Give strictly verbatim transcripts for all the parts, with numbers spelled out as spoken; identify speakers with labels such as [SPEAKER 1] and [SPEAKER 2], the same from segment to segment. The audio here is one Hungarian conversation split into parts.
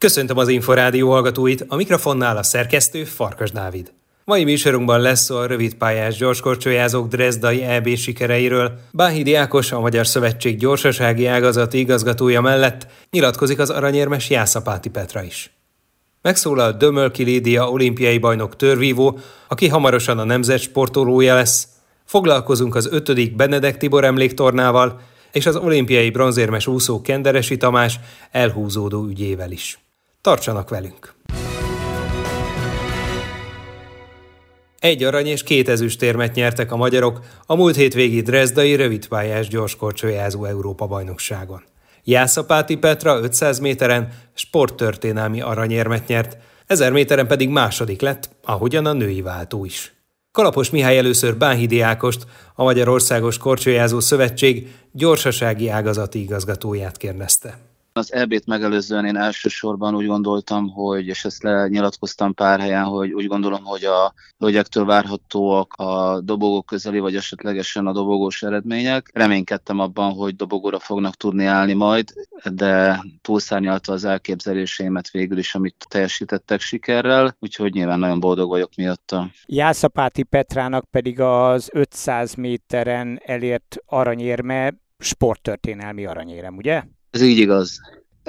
[SPEAKER 1] Köszöntöm az Inforádió hallgatóit, a mikrofonnál a szerkesztő Farkas Dávid. Mai műsorunkban lesz szó a rövidpályás gyorskorcsolyázók drezdai é bé sikereiről. Bánhidi Ákos, a Magyar Szövetség gyorsasági ágazati igazgatója mellett nyilatkozik az aranyérmes Jászapáti Petra is. Megszólal Dömölki Lídia olimpiai bajnok törvívó, aki hamarosan a nemzet sportolója lesz. Foglalkozunk az ötödik Benedek Tibor emléktornával és az olimpiai bronzérmes úszó Kenderesi Tamás elhúzódó ügyével is. Tartsanak velünk! Egy arany és két ezüstérmet nyertek a magyarok a múlt hétvégi drezdai rövidpályás gyorskorcsolyázó Európa-bajnokságon. Jászapáti Petra ötszáz méteren sporttörténelmi aranyérmet nyert, ezer méteren pedig második lett, ahogyan a női váltó is. Kalapos Mihály először Bánhidi Ákost, a Magyarországos Korcsolyázó Szövetség gyorsasági ágazati igazgatóját kérdezte.
[SPEAKER 2] Az é bét megelőzően én elsősorban úgy gondoltam, hogy, és ezt lenyilatkoztam pár helyen, hogy úgy gondolom, hogy a hölgyektől várhatóak a dobogó közeli, vagy esetlegesen a dobogós eredmények. Reménykedtem abban, hogy dobogóra fognak tudni állni majd, de túlszárnyalta az elképzeléseimet végül is, amit teljesítettek sikerrel, úgyhogy nyilván nagyon boldog vagyok miatta.
[SPEAKER 3] Jászapáti Petrának pedig az ötszáz méteren elért aranyérme sporttörténelmi aranyérem, ugye?
[SPEAKER 2] Ez így igaz.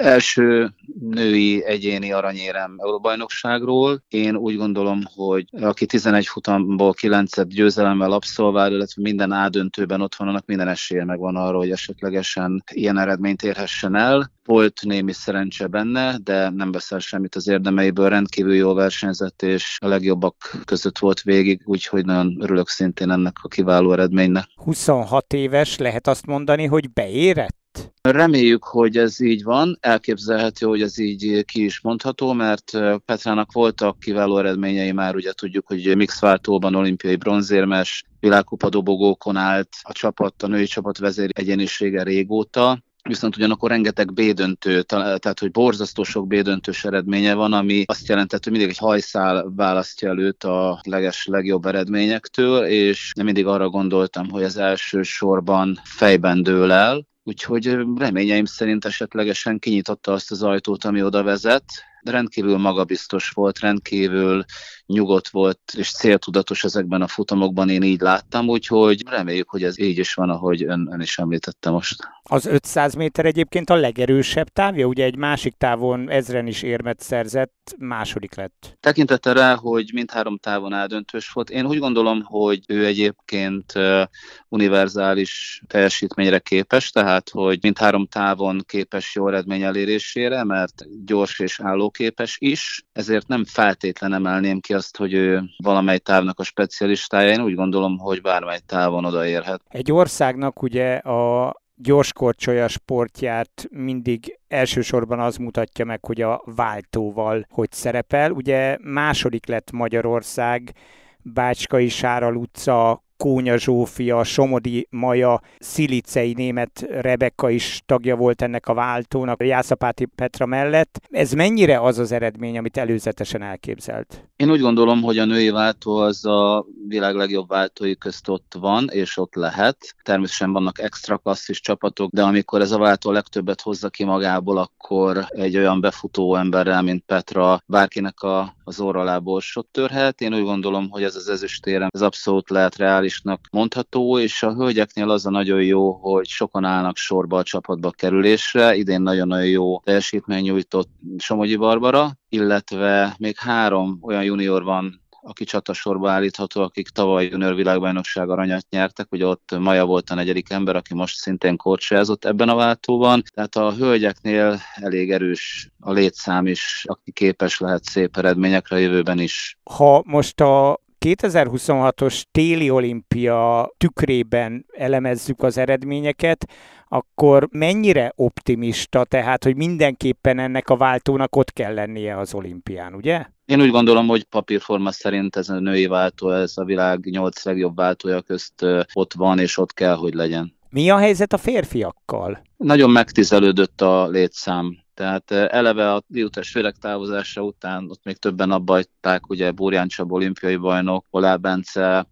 [SPEAKER 2] Első női egyéni aranyérem Európa-bajnokságról. Én úgy gondolom, hogy aki tizenegy futamból kilencet győzelemmel abszolvál, illetve minden A döntőben ott van, annak minden esélye megvan arra, hogy esetlegesen ilyen eredményt érhessen el. Volt némi szerencse benne, de nem veszel semmit az érdemeiből, rendkívül jól versenyzett, és a legjobbak között volt végig, úgyhogy nagyon örülök szintén ennek a kiváló eredménynek.
[SPEAKER 3] huszonhat éves, lehet azt mondani, hogy beérett?
[SPEAKER 2] Reméljük, hogy ez így van, elképzelhető, hogy ez így ki is mondható, mert Petrának voltak kiváló eredményei már, ugye tudjuk, hogy mixváltóban olimpiai bronzérmes, világkupa dobogókon állt a csapat, a női csapat vezér egyénisége régóta, viszont ugyanakkor rengeteg B-döntő, tehát hogy borzasztó sok B-döntős eredménye van, ami azt jelentett, hogy mindig egy hajszál választja el őt a leges legjobb eredményektől, és nem mindig arra gondoltam, hogy az első sorban fejben dől el, úgyhogy reményeim szerint esetlegesen kinyitotta azt az ajtót, ami oda vezet, de rendkívül magabiztos volt, rendkívül nyugodt volt és céltudatos ezekben a futamokban, én így láttam, úgyhogy reméljük, hogy ez így is van, ahogy ön, ön is említette most.
[SPEAKER 3] Az ötszáz méter egyébként a legerősebb távja, ugye egy másik távon ezren is érmet szerzett, második lett.
[SPEAKER 2] Tekintettel rá, hogy mindhárom távon eldöntős volt, én úgy gondolom, hogy ő egyébként uh, univerzális teljesítményre képes, tehát hogy mindhárom távon képes jó eredmény elérésére, mert gyors és állóképes is, ezért nem feltétlen emelném ki azt, hogy ő valamely távnak a specialistája, én úgy gondolom, hogy bármely távon odaérhet.
[SPEAKER 3] Egy országnak ugye a gyorskorcsolya sportját mindig elsősorban az mutatja meg, hogy a váltóval hogy szerepel. Ugye második lett Magyarország, Bácskai Sára Luca, Kónya Zsófia, Somodi Maja, szilicei német Rebekka is tagja volt ennek a váltónak, a Jászapáti Petra mellett. Ez mennyire az az eredmény, amit előzetesen elképzelt?
[SPEAKER 2] Én úgy gondolom, hogy a női váltó az a világ legjobb váltói közt ott van, és ott lehet. Természetesen vannak extra klasszis csapatok, de amikor ez a váltó a legtöbbet hozza ki magából, akkor egy olyan befutó emberrel, mint Petra, bárkinek a, az orra borsot törhet. Én úgy gondolom, hogy ez az ezüstérem, ez abszolút lehet reálisnak mondható, és a hölgyeknél az a nagyon jó, hogy sokan állnak sorba a csapatba kerülésre. Idén nagyon-nagyon jó teljesítmény nyújtott Somogyi Barbara, illetve még három olyan junior van, aki csatasorba állítható, akik tavaly junior világbajnokság aranyat nyertek, ugye ott Maja volt a negyedik ember, aki most szintén korcsolyázott ebben a váltóban, tehát a hölgyeknél elég erős a létszám is, aki képes lehet szép eredményekre a jövőben is.
[SPEAKER 3] Ha most a kétezer-huszonhatos téli olimpia tükrében elemezzük az eredményeket, akkor mennyire optimista, tehát, hogy mindenképpen ennek a váltónak ott kell lennie az olimpián, ugye?
[SPEAKER 2] Én úgy gondolom, hogy papírforma szerint ez a női váltó, ez a világ nyolc legjobb váltója közt ott van, és ott kell, hogy legyen.
[SPEAKER 3] Mi a helyzet a férfiakkal?
[SPEAKER 2] Nagyon megtizelődött a létszám. Tehát eleve a diótest féreg távozása után ott még többen abba hagyták, ugye Búrján Csaba olimpiai bajnok, Oláh Bence,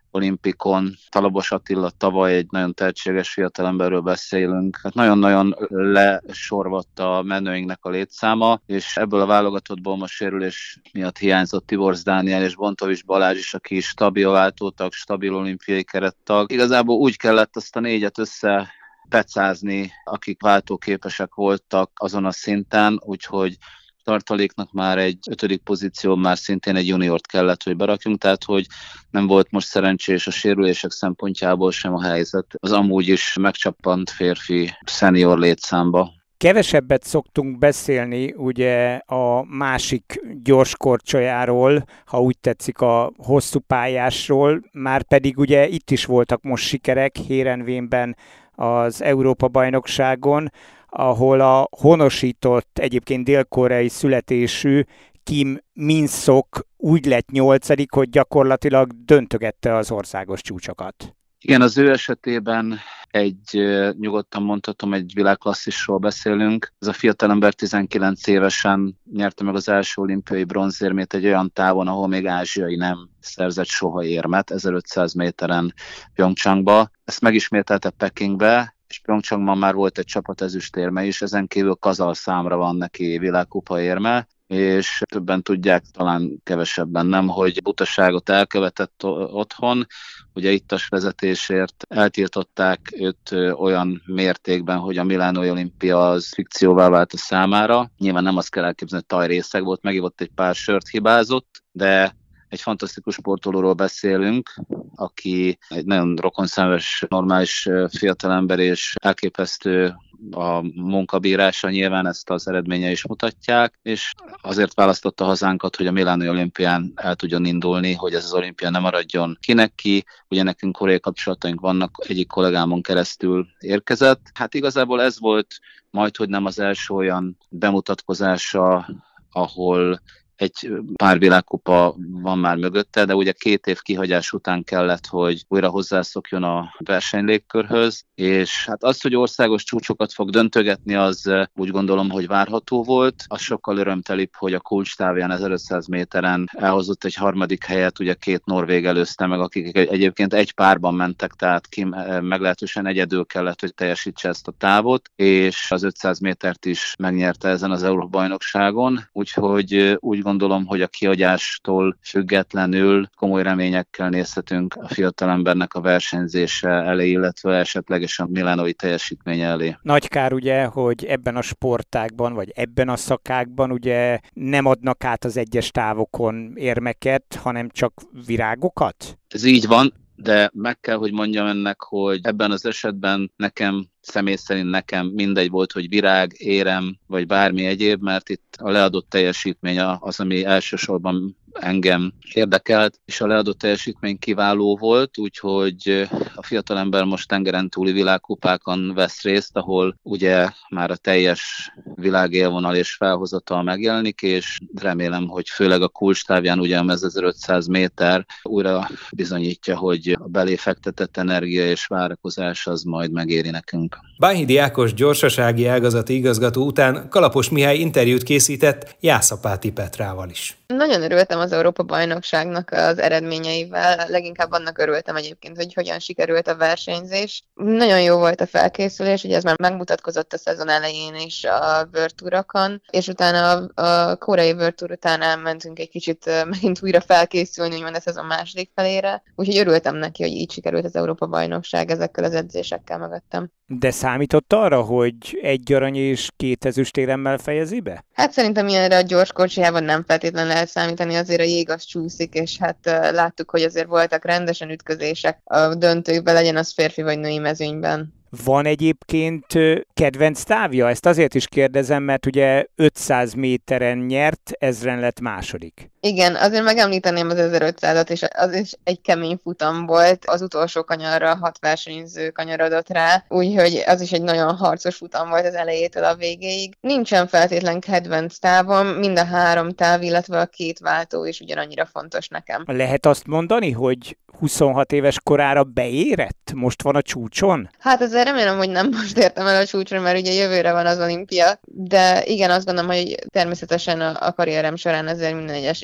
[SPEAKER 2] olimpikon. Talabos Attila tavaly, egy nagyon tehetséges fiatalemberről beszélünk. Hát nagyon-nagyon lesorvadt a menőinknek a létszáma, és ebből a válogatottból most sérülés miatt hiányzott Tiborcs Dániel és Bontovics Balázs is, aki stabil váltótag, stabil olimpiai kerettag. Igazából úgy kellett azt a négyet össze pecázni, akik váltóképesek voltak azon a szinten, úgyhogy tartaléknak már egy ötödik pozíció, már szintén egy juniort kellett, hogy berakjunk, tehát hogy nem volt most szerencsés a sérülések szempontjából sem a helyzet. Az amúgy is megcsappant férfi szenior létszámba.
[SPEAKER 3] Kevesebbet szoktunk beszélni ugye a másik gyorskorcsolyáról, ha úgy tetszik a hosszú pályásról, már pedig ugye itt is voltak most sikerek Heerenveenben az Európa-bajnokságon, ahol a honosított, egyébként dél-koreai születésű Kim Min-sok úgy lett nyolcadik, hogy gyakorlatilag döntögette az országos csúcsokat.
[SPEAKER 2] Igen, az ő esetében egy, nyugodtan mondhatom, egy világklasszisról beszélünk. Ez a fiatalember tizenkilenc évesen nyerte meg az első olimpiai bronzérmét egy olyan távon, ahol még ázsiai nem szerzett soha érmet, ezerötszáz méteren Pyeongchangba. Ezt megismételte Pekingbe, és Pyeongchangban már volt egy csapat ezüstérme is, ezen kívül Kazal számra van neki világkupa érme, és többen tudják, talán kevesebben nem, hogy butaságot elkövetett otthon. Ugye ittas vezetésért eltiltották őt olyan mértékben, hogy a milánói olimpia az fikcióvá vált a számára. Nyilván nem azt kell elképzelni, hogy tajrészeg volt, megivott egy pár sört, hibázott, de egy fantasztikus sportolóról beszélünk, aki egy nagyon rokonszenves, normális fiatalember, és elképesztő a munkabírása, nyilván ezt az eredménye is mutatják, és azért választotta hazánkat, hogy a milánói olimpián el tudjon indulni, hogy ez az olimpia nem maradjon kinek ki. Ugye nekünk koreai kapcsolataink vannak, egyik kollégámon keresztül érkezett. Hát igazából ez volt majdhogy nem az első olyan bemutatkozása, ahol egy pár világkupa van már mögötte, de ugye két év kihagyás után kellett, hogy újra hozzászokjon a versenylégkörhöz, és hát az, hogy országos csúcsokat fog döntögetni, az úgy gondolom, hogy várható volt. Az sokkal örömtelibb, hogy a kulcstávján ezerötszáz méteren elhozott egy harmadik helyet, ugye két norvég előzte meg, akik egyébként egy párban mentek, tehát ki meglehetősen egyedül kellett, hogy teljesítse ezt a távot, és az ötszáz métert is megnyerte ezen az Európa-bajnokságon, úgyhogy úgy gondolom, hogy a kihagyástól függetlenül komoly reményekkel nézhetünk a fiatalembernek a versenyzése elé, illetve esetlegesen a milánói teljesítménye elé.
[SPEAKER 3] Nagy kár ugye, hogy ebben a sportágban, vagy ebben a szakákban ugye nem adnak át az egyes távokon érmeket, hanem csak virágokat?
[SPEAKER 2] Ez így van, de meg kell, hogy mondjam ennek, hogy ebben az esetben nekem, személy szerint nekem mindegy volt, hogy virág, érem, vagy bármi egyéb, mert itt a leadott teljesítmény az, ami elsősorban engem érdekelt, és a leadott teljesítmény kiváló volt, úgyhogy a fiatalember most tengeren túli világkupákon vesz részt, ahol ugye már a teljes világélvonal és felhozatal megjelenik, és remélem, hogy főleg a kulcstávján, ugye a ezerötszáz méter újra bizonyítja, hogy a belé fektetett energia és várakozás az majd megéri nekünk.
[SPEAKER 1] Báhidi Ákos gyorsasági ágazati igazgató után Kalapos Mihály interjút készített Jászapáti Petrával is.
[SPEAKER 4] Nagyon örültem az Európa-bajnokságnak az eredményeivel, leginkább annak örültem egyébként, hogy hogyan sikerült a versenyzés. Nagyon jó volt a felkészülés, ugye ez már megmutatkozott a szezon elején is a World Tourokon, és utána a, a koreai World Tour után elmentünk egy kicsit megint újra felkészülni, úgymond a szezon második felére, úgyhogy örültem neki, hogy így sikerült az Európa-bajnokság ezekkel az edzésekkel mögöttem.
[SPEAKER 3] De számított arra, hogy egy arany és két ezüstéremmel fejezi be?
[SPEAKER 4] Hát szerintem ilyenre a gyorskocsijában nem feltétlenül lehet számítani, azért a jég az csúszik, és hát uh, láttuk, hogy azért voltak rendesen ütközések a döntőkben, legyen az férfi vagy női mezőnyben.
[SPEAKER 3] Van egyébként kedvenc távja? Ezt azért is kérdezem, mert ugye ötszáz méteren nyert, ezren lett második.
[SPEAKER 4] Igen, azért megemlíteném az ezerötszázat, és az is egy kemény futam volt. Az utolsó kanyarra hat versenyző kanyarodott rá, úgyhogy az is egy nagyon harcos futam volt az elejétől a végéig. Nincsen feltétlen kedvenc távom, mind a három táv, illetve a két váltó is ugyanannyira fontos nekem.
[SPEAKER 3] Lehet azt mondani, hogy huszonhat éves korára beérett? Most van a csúcson?
[SPEAKER 4] Hát azért remélem, hogy nem most értem el a csúcsra, mert ugye jövőre van az olimpia, de igen, azt gondolom, hogy természetesen a, a karrierem során azért minden egyes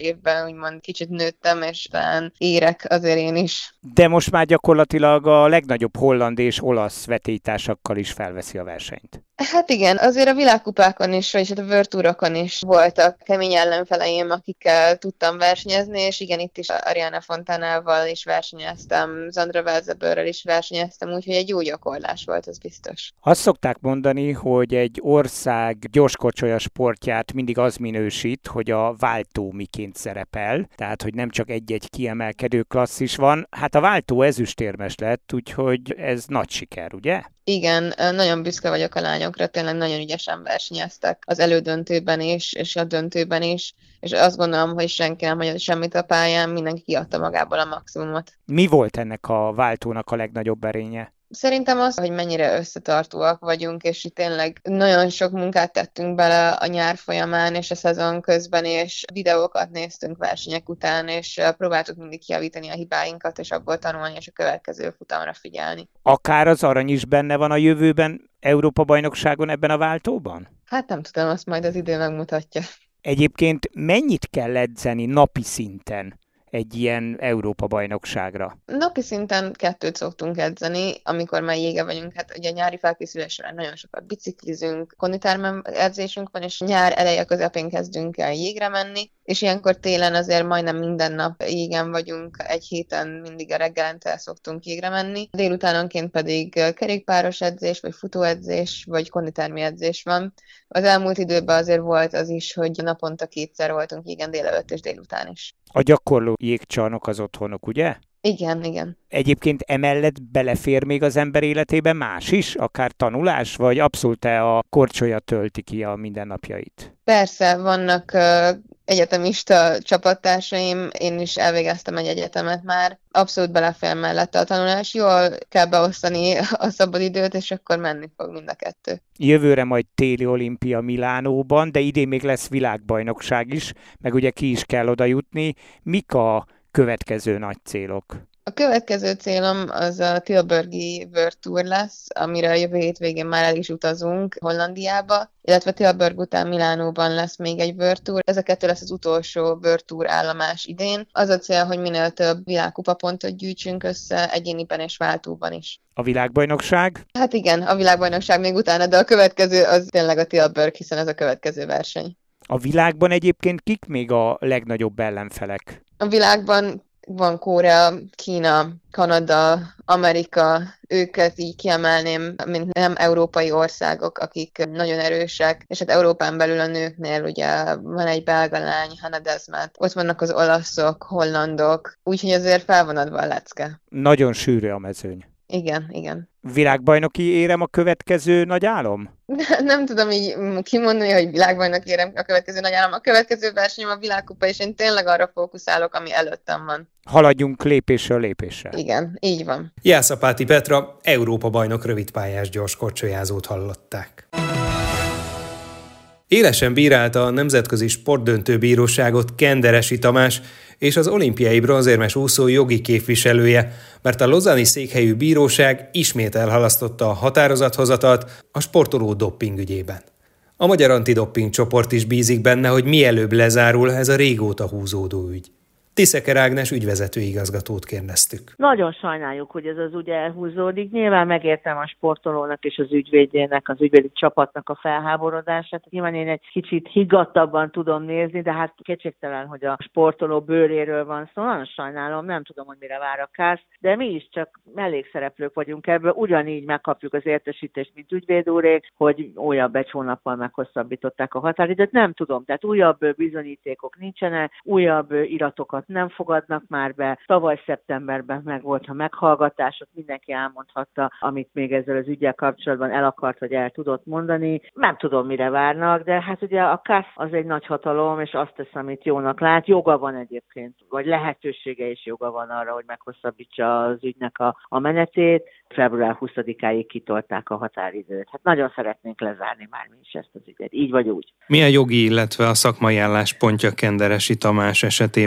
[SPEAKER 4] évben úgymond kicsit nőttem, és talán érek azért én is.
[SPEAKER 3] De most már gyakorlatilag a legnagyobb holland és olasz vetélytársakkal is felveszi a versenyt.
[SPEAKER 4] Hát igen, azért a világkupákon is, vagyis a World Tourokon is voltak kemény ellenfeleim, akikkel tudtam versenyezni, és igen, itt is Ariana Fontanával is versenyeztem, Zandra Velzeberrel is versenyeztem, úgyhogy egy jó gyakorlás volt, az biztos.
[SPEAKER 3] Azt szokták mondani, hogy egy ország gyorskocsolya sportját mindig az minősít, hogy a váltó miként szerepel, tehát hogy nem csak egy-egy kiemelkedő klasszis van. Hát a váltó ezüstérmes lett, úgyhogy ez nagy siker, ugye?
[SPEAKER 4] Igen, nagyon büszke vagyok a lányokra, tényleg nagyon ügyesen versenyeztek az elődöntőben is, és a döntőben is, és azt gondolom, hogy senki nem hagyott semmit a pályán, mindenki kiadta magából a maximumot.
[SPEAKER 3] Mi volt ennek a váltónak a legnagyobb erénye?
[SPEAKER 4] Szerintem az, hogy mennyire összetartóak vagyunk, és itt tényleg nagyon sok munkát tettünk bele a nyár folyamán és a szezon közben, és videókat néztünk versenyek után, és próbáltuk mindig kijavítani a hibáinkat, és abból tanulni, és a következő futamra figyelni.
[SPEAKER 3] Akár az arany is benne van a jövőben Európa-bajnokságon ebben a váltóban?
[SPEAKER 4] Hát nem tudom, azt majd az idő megmutatja.
[SPEAKER 3] Egyébként mennyit kell edzeni napi szinten egy ilyen Európa-bajnokságra?
[SPEAKER 4] Napi szinten kettőt szoktunk edzeni, amikor már jége vagyunk, hát ugye a nyári felkészülés során nagyon sokat biciklizünk, konditermen edzésünk van, és nyár eleje közepén kezdünk el jégre menni, és ilyenkor télen azért majdnem minden nap jégen vagyunk, egy héten mindig a reggelente szoktunk jégre menni, délutánonként pedig kerékpáros edzés, vagy futóedzés, vagy konditermi edzés van. Az elmúlt időben azért volt az is, hogy naponta kétszer voltunk jégen délelőtt és délután is.
[SPEAKER 3] A gyakorló jégcsarnok az otthonok, ugye?
[SPEAKER 4] Igen, igen.
[SPEAKER 3] Egyébként emellett belefér még az ember életébe más is, akár tanulás, vagy abszolút a korcsolya tölti ki a mindennapjait?
[SPEAKER 4] Persze, vannak uh, egyetemista csapattársaim, én is elvégeztem egy egyetemet már, abszolút belefér mellette a tanulás, jól kell beosztani a szabadidőt, és akkor menni fog mind a kettő.
[SPEAKER 3] Jövőre majd téli olimpia Milánóban, de idén még lesz világbajnokság is, meg ugye ki is kell oda jutni. Mik a következő nagy célok?
[SPEAKER 4] A következő célom az a Tilburgi World Tour lesz, amire a jövő hétvégén már el is utazunk Hollandiába, illetve Tilburg után Milánóban lesz még egy World Tour. Ez a kettő lesz az utolsó World Tour állomás idén. Az a cél, hogy minél több világkupapontot gyűjtsünk össze egyéniben és váltóban is.
[SPEAKER 3] A világbajnokság?
[SPEAKER 4] Hát igen, a világbajnokság még utána, de a következő az tényleg a Tilburg, hiszen ez a következő verseny.
[SPEAKER 3] A világban egyébként kik még a legnagyobb ellenfelek?
[SPEAKER 4] A világban van Korea, Kína, Kanada, Amerika, őket így kiemelném, mint nem európai országok, akik nagyon erősek, és hát Európán belül a nőknél ugye van egy belga lány, Hannah Desmet, ott vannak az olaszok, hollandok, úgyhogy azért fel van adva a lecke.
[SPEAKER 3] Nagyon sűrű a mezőny.
[SPEAKER 4] Igen, igen.
[SPEAKER 3] Világbajnoki érem a következő nagy álom?
[SPEAKER 4] Nem tudom így kimondani, hogy világbajnoki érem a következő nagy álom. A következő versenyem a világkupa, és én tényleg arra fókuszálok, ami előttem van.
[SPEAKER 3] Haladjunk lépésről lépésre.
[SPEAKER 4] Igen, így van.
[SPEAKER 1] Jászapáti Petra, Európa-bajnok rövidpályás gyorskorcsolyázót hallották. Élesen bírálta a Nemzetközi Sportdöntőbíróságot Kenderesi Tamás és az olimpiai bronzérmes úszó jogi képviselője, mert a lozani székhelyű bíróság ismét elhalasztotta a határozathozatalt a sportoló dopping ügyében. A Magyar Antidopping csoport is bízik benne, hogy mielőbb lezárul ez a régóta húzódó ügy. Tiszeker Ágnes ügyvezető igazgatót kérdeztük.
[SPEAKER 5] Nagyon sajnáljuk, hogy ez az ügy elhúzódik. Nyilván megértem a sportolónak és az ügyvédjének, az ügyvédi csapatnak a felháborodását. Nyilván én egy kicsit higgadtabban tudom nézni, de hát kétségtelen, hogy a sportoló bőréről van szó. Nagyon sajnálom, nem tudom, hogy mire vár a kász, de mi is csak mellékszereplők vagyunk ebből. Ugyanígy megkapjuk az értesítést, mint ügyvéd úrék, hogy újabb egy hónappal meghosszabbították a határidőt. Nem tudom, tehát újabb bizonyítékok nincsenek, újabb iratokat nem fogadnak már be. Tavaly szeptemberben meg volt a meghallgatás, ott mindenki elmondhatta, amit még ezzel az üggyel kapcsolatban el akart, vagy el tudott mondani. Nem tudom, mire várnak, de hát ugye a kász az egy nagy hatalom, és azt tesz, amit jónak lát. Joga van egyébként, vagy lehetősége is joga van arra, hogy meghosszabbítsa az ügynek a, a menetét. február huszadikáig kitolták a határidőt. Hát nagyon szeretnénk lezárni már mi is ezt az ügyet, így vagy úgy.
[SPEAKER 1] Mi a jogi, illetve a szakmai álláspontja Kenderesi Tamás esetében a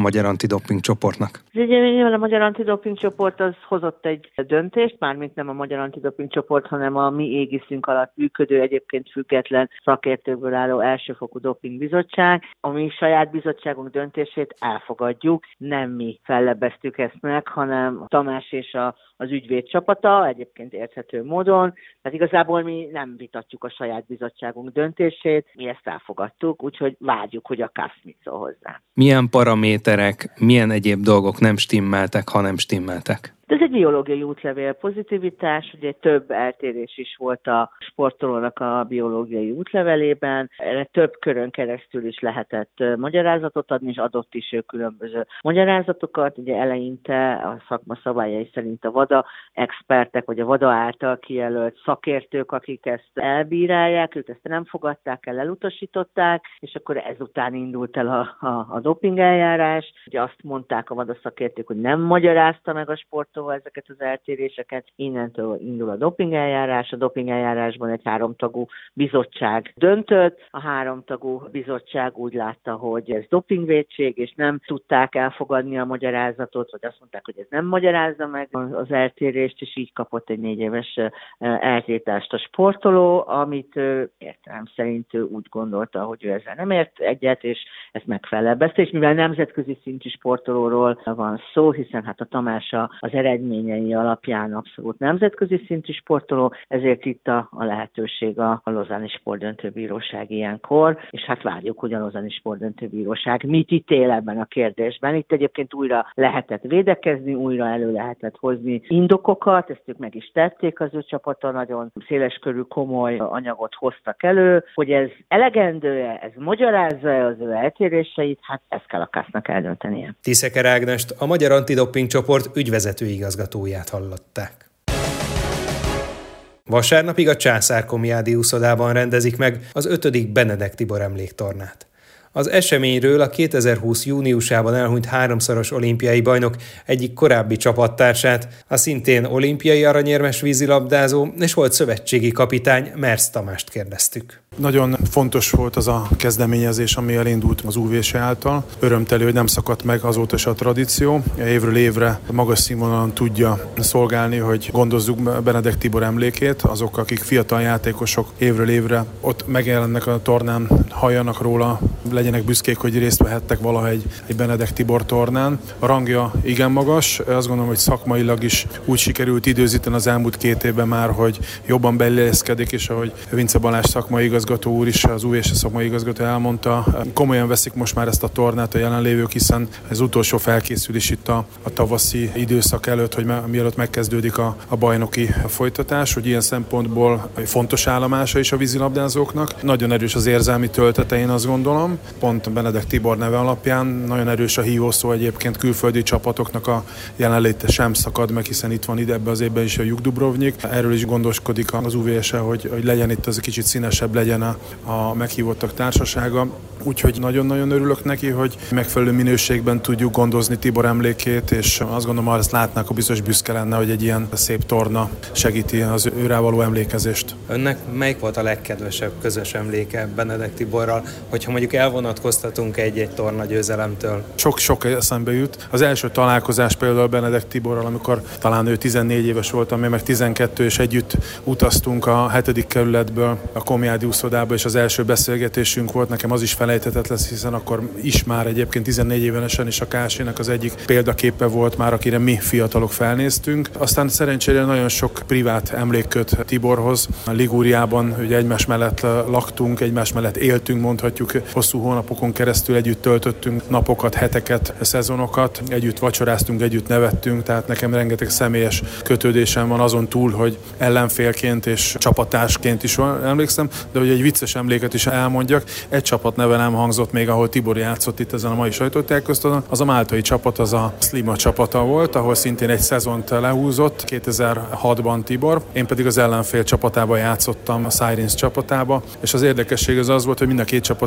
[SPEAKER 1] magyar antidoping csoportnak?
[SPEAKER 5] Nyilván a magyar antidoping csoport az hozott egy döntést, mármint nem a magyar antidoping csoport, hanem a mi égiszünk alatt működő, egyébként független szakértőkből álló elsőfokú dopingbizottság. A mi saját bizottságunk döntését elfogadjuk, nem mi fellebbeztük ezt meg, hanem Tamás és a, az ügyvéd csapata, egyébként érthető módon. Tehát igazából mi nem vitatjuk a saját bizottságunk döntését, mi ezt elfogadtuk, úgyhogy várjuk, hogy a ká á ef mit szól hozzá.
[SPEAKER 1] Milyen paraméterek, milyen egyéb dolgok nem stimmeltek, ha nem stimmeltek?
[SPEAKER 5] Ez egy biológiai útlevél pozitivitás, ugye több eltérés is volt a sportolónak a biológiai útlevelében, erre több körön keresztül is lehetett magyarázatot adni, és adott is ő különböző magyarázatokat. Ugye eleinte a szakma szabályai szerint a VADA expertek, vagy a VADA által kijelölt szakértők, akik ezt elbírálják, ők ezt nem fogadták el, elutasították, és akkor ezután indult el a, a, a doping eljárás. Ugye azt mondták a VADA szakértők, hogy nem magyarázta meg a sport ezeket az eltéréseket, innentől indul a dopingeljárás. A dopingeljárásban egy háromtagú bizottság döntött. A háromtagú bizottság úgy látta, hogy ez dopingvétség, és nem tudták elfogadni a magyarázatot, vagy azt mondták, hogy ez nem magyarázza meg az eltérést, és így kapott egy négy éves eltiltást a sportoló, amit értelem szerint úgy gondolta, hogy ő ezzel nem ért egyet, és ezt megfelelbezte, és mivel nemzetközi szintű sportolóról van szó, hiszen hát a Tamás az eredményei alapján abszolút nemzetközi szintű sportoló, ezért itt a, a lehetőség a, a Lausanne-i Sportdöntőbíróság ilyenkor, és hát várjuk, hogy a Lausanne-i Sportdöntőbíróság mit ítél ebben a kérdésben. Itt egyébként újra lehetett védekezni, újra elő lehetett hozni indokokat, ezt ők meg is tették, az ő csapata nagyon széleskörű, komoly anyagot hoztak elő, hogy ez elegendő-e, ez magyarázza-e az ő eltéréseit, hát ezt kell a ká á ef-nak eldöntenie.
[SPEAKER 1] Tiszeker Ágnest, a Magyar Antidoping Csoport ügyvezető igazgatóját hallották. Vasárnapig a Császár-Komjádi úszodában rendezik meg az ötödik Benedek Tibor emléktornát. Az eseményről a kétezer-húsz júniusában elhunyt háromszoros olimpiai bajnok egyik korábbi csapattársát, a szintén olimpiai aranyérmes vízilabdázó és volt szövetségi kapitány Mersz Tamást kérdeztük.
[SPEAKER 6] Nagyon fontos volt az a kezdeményezés, ami elindult az u vé es által. Örömtelő, hogy nem szakadt meg azóta se a tradíció. Évről évre magas színvonalon tudja szolgálni, hogy gondozzuk Benedek Tibor emlékét. Azok, akik fiatal játékosok évről évre ott megjelennek a tornán, halljanak róla, legyenek büszkék, hogy részt vehettek valaha egy, egy Benedek Tibor tornán. A rangja igen magas, azt gondolom, hogy szakmailag is úgy sikerült időzíteni az elmúlt két évben már, hogy jobban beilleszkedik, és ahogy Vince Balázs szakmai igazgató úr is, az u vé es szakmai igazgató elmondta, komolyan veszik most már ezt a tornát a jelenlévők, hiszen ez utolsó felkészülés itt a, a tavaszi időszak előtt, hogy me, mielőtt megkezdődik a, a bajnoki folytatás, hogy ilyen szempontból fontos állomása is a vízilabdázóknak. Nagyon erős az érzelmi töltete, én azt gondolom. Pont Benedek Tibor neve alapján nagyon erős a hívószó, egyébként külföldi csapatoknak a jelenléte sem szakad meg, hiszen itt van ide ebbe az évben is a Juk Dubrovnik. Erről is gondoskodik az u vé es-e, hogy, hogy legyen itt az egy kicsit színesebb, legyen a, a meghívottak társasága. Úgyhogy nagyon-nagyon örülök neki, hogy megfelelő minőségben tudjuk gondozni Tibor emlékét, és azt gondolom, ha ezt látnák, akkor biztos büszke lenne, hogy egy ilyen szép torna segíti az őrá való emlékezést.
[SPEAKER 1] Önnek melyik volt a legkedvesebb közös emléke Benedek Tiborral, hogyha mondjuk elvonatkoztatunk egy-egy torna győzelemtől?
[SPEAKER 6] Sok-sok eszembe jut. Az első találkozás például Benedek Tiborral, amikor talán ő tizennégy éves voltam, mi meg tizenkettő, és együtt utaztunk a hetedik kerületből a Komjádi úszodába, és az első beszélgetésünk volt, nekem az is felejthetetlen lesz, hiszen akkor is már egyébként tizennégy évesen is a ká es é-nek az egyik példaképe volt már, akire mi fiatalok felnéztünk. Aztán szerencsére nagyon sok privát emlék köt Tiborhoz. A Ligúriában ugye egymás mellett laktunk, egymás mellett éltünk, mondhatjuk, hosszú hónapokon keresztül együtt töltöttünk napokat, heteket, szezonokat, együtt vacsoráztunk, együtt nevettünk, tehát nekem rengeteg személyes kötődésem van azon túl, hogy ellenfélként és csapattársként is van, emlékszem, de hogy egy vicces emléket is elmondjak, egy csapat neve nem hangzott még, ahol Tibor játszott itt ezen a mai sajtótájékoztatón, az a máltai csapat, az a Slima csapata volt, ahol szintén egy szezont lehúzott, kétezer-hatban Tibor, én pedig az ellenfél csapatában játszottam, a Sirens csapatába, és az érdekesség az az volt, hogy mind a két csapat egy-egy külföldi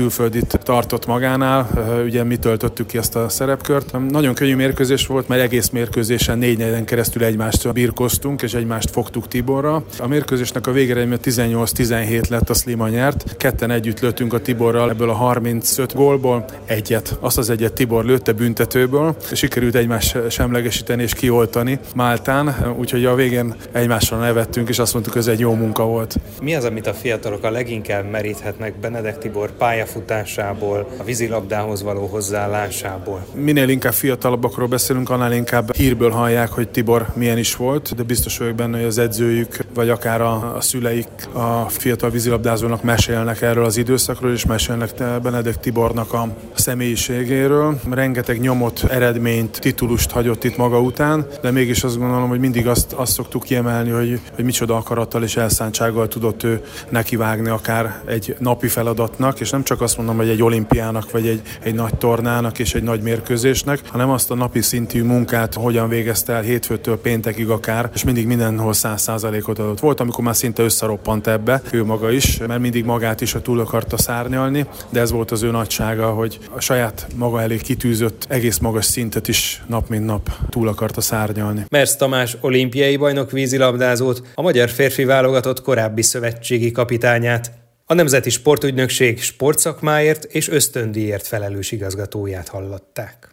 [SPEAKER 6] külföldit tartott magánál, ugye mi töltöttük ki ezt a szerepkört. Nagyon könnyű mérkőzés volt, mert egész mérkőzésen négy negyen keresztül egymást birkoztunk, és egymást fogtuk Tiborra. A mérkőzésnek a végeredménye tizennyolc tizenhét lett, a Slima nyert. Ketten együtt lőttünk a Tiborral, ebből a harmincöt gólból egyet. Azt az egyet Tibor lőtte büntetőből, és sikerült egymást semlegesíteni és kioltani Máltán, úgyhogy a végén egymásra nevettünk, és azt mondtuk, hogy ez egy jó munka volt.
[SPEAKER 1] Mi az, amit a fiatalok a leginkább meríthetnek Benedek Tibor pályafutásából, a vízilabdához való hozzáállásából?
[SPEAKER 6] Minél inkább fiatalabbakról beszélünk, annál inkább hírből hallják, hogy Tibor milyen is volt, de biztos vagyok benne, hogy az edzőjük, vagy akár a, a szüleik a fiatal vízilabdázónak mesélnek erről az időszakról, és mesélnek Benedek Tibornak a személyiségéről. Rengeteg nyomot, eredményt, titulust hagyott itt maga után, de mégis azt gondolom, hogy mindig azt, azt szoktuk kiemelni, hogy, hogy micsoda akarattal és elszántsággal tudott ő nekivágni akár egy napi feladatnak, és nem csak azt mondom, hogy egy olimpiának, vagy egy, egy nagy tornának és egy nagy mérkőzésnek, hanem azt a napi szintű munkát hogyan végezte el hétfőtől péntekig akár, és mindig mindenhol száz százalékot adott. Volt, amikor már szinte összeroppant ebbe, ő maga is, mert mindig magát is a túl akarta szárnyalni, de ez volt az ő nagysága, hogy a saját maga elé kitűzött egész magas szintet is nap mint nap túl akarta szárnyalni.
[SPEAKER 1] Mersz Tamás olimpiai bajnok vízilabdázót, a magyar férfi válogatott korábbi szövetségi kapitányát, a Nemzeti Sportügynökség sportszakmáért és ösztöndíjért felelős igazgatóját hallották.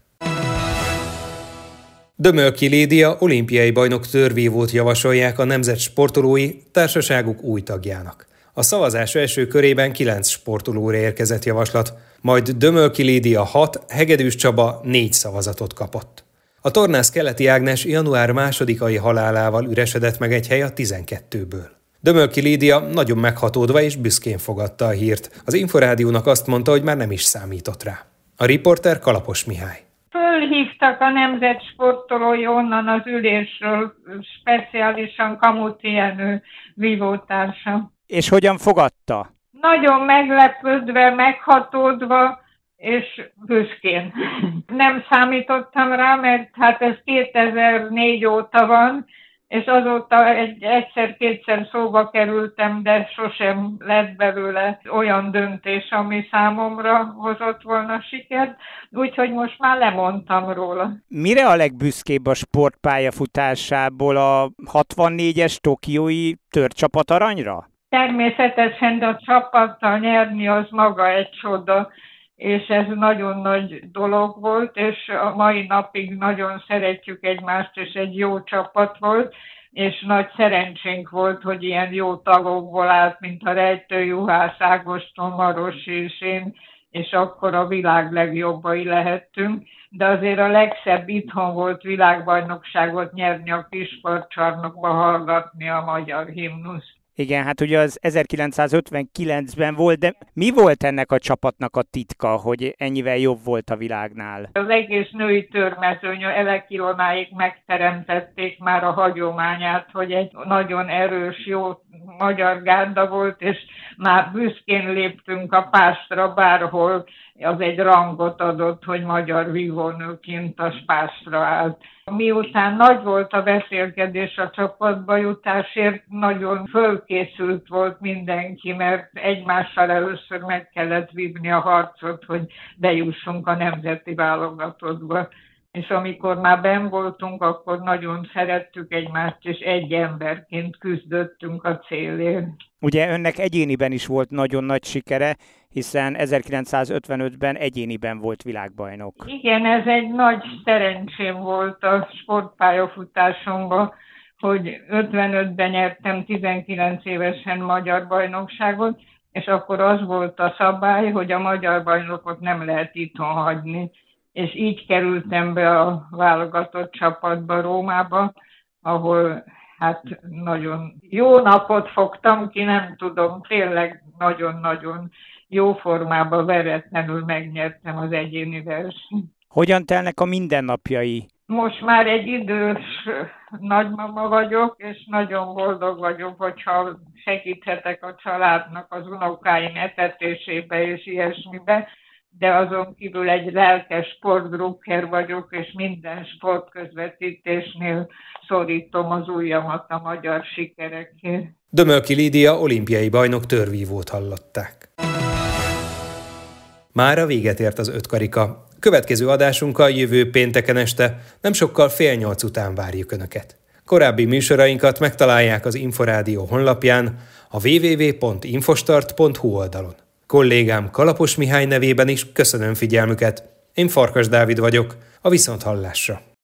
[SPEAKER 1] Dömölki Lídia olimpiai bajnok törvívót javasolják a nemzet sportolói társaságuk új tagjának. A szavazás első körében kilenc sportolóra érkezett javaslat, majd Dömölki Lídia hat, Hegedűs Csaba négy szavazatot kapott. A tornász Keleti Ágnes január másodikai halálával üresedett meg egy hely a tizenkettőből. Dömölki Lídia nagyon meghatódva és büszkén fogadta a hírt. Az Inforádiónak azt mondta, hogy már nem is számított rá. A riporter Kalapos Mihály.
[SPEAKER 7] Fölhívtak a nemzet sportolói onnan az ülésről, speciálisan Kamuti Jenő vívótársa.
[SPEAKER 3] És hogyan fogadta?
[SPEAKER 7] Nagyon meglepődve, meghatódva, és büszkén. Nem számítottam rá, mert hát ez kétezer-négy óta van, és azóta egy, egyszer-kétszer szóba kerültem, de sosem lett belőle olyan döntés, ami számomra hozott volna sikert, úgyhogy most már lemondtam róla.
[SPEAKER 3] Mire a legbüszkébb a sportpályafutásából, a hatvannégyes tokiói törcsapat aranyra?
[SPEAKER 7] Természetesen, de a csapattal nyerni az maga egy csoda, és ez nagyon nagy dolog volt, és a mai napig nagyon szeretjük egymást, és egy jó csapat volt, és nagy szerencsénk volt, hogy ilyen jó tagokból állt, mint a Rejtő Juhász, Ágoston, Maros és én, és akkor a világ legjobbai lehettünk, de azért a legszebb itthon volt világbajnokságot nyerni a Kispartcsarnokba, hallgatni a magyar himnuszt.
[SPEAKER 3] Igen, hát ugye az ezerkilencszázötvenkilencben volt, de mi volt ennek a csapatnak a titka, hogy ennyivel jobb volt a világnál?
[SPEAKER 7] Az egész női törmezőny, Elek Ilonáig megteremtették már a hagyományát, hogy egy nagyon erős, jó magyar gárda volt, és már büszkén léptünk a pástra bárhol, az egy rangot adott, hogy magyar vívónőként a pástra állt. Miután nagy volt a beszélkedés a csapatba jutásért, nagyon fölkészült volt mindenki, mert egymással először meg kellett vívni a harcot, hogy bejussunk a nemzeti válogatottba. És amikor már benn voltunk, akkor nagyon szerettük egymást, és egy emberként küzdöttünk a célért.
[SPEAKER 3] Ugye önnek egyéniben is volt nagyon nagy sikere, hiszen ezerkilencszázötvenötben egyéniben volt világbajnok.
[SPEAKER 7] Igen, ez egy nagy szerencsém volt a sportpályafutásomban, hogy ötvenötben nyertem tizenkilenc évesen magyar bajnokságot, és akkor az volt a szabály, hogy a magyar bajnokot nem lehet itthon hagyni. És így kerültem be a válogatott csapatba Rómába, ahol hát nagyon jó napot fogtam ki, nem tudom, tényleg nagyon-nagyon jó formában veretlenül megnyertem az egyéni versenyt.
[SPEAKER 3] Hogyan telnek a mindennapjai?
[SPEAKER 7] Most már egy idős nagymama vagyok, és nagyon boldog vagyok, hogyha segíthetek a családnak az unokáim etetésébe és ilyesmibe, de azon kívül egy lelkes sportdrukker vagyok, és minden sportközvetítésnél szorítom az ujjamat a magyar sikerekért.
[SPEAKER 1] Dömölki Lídia olimpiai bajnok törvívót hallották. Mára véget ért az öt karika. Következő adásunkkal jövő pénteken este, nem sokkal fél nyolc után várjuk Önöket. Korábbi műsorainkat megtalálják az Inforádió honlapján, a double-u double-u double-u pont infostart pont hu oldalon. Kollégám Kalapos Mihály nevében is köszönöm figyelmüket. Én Farkas Dávid vagyok, a viszonthallásra.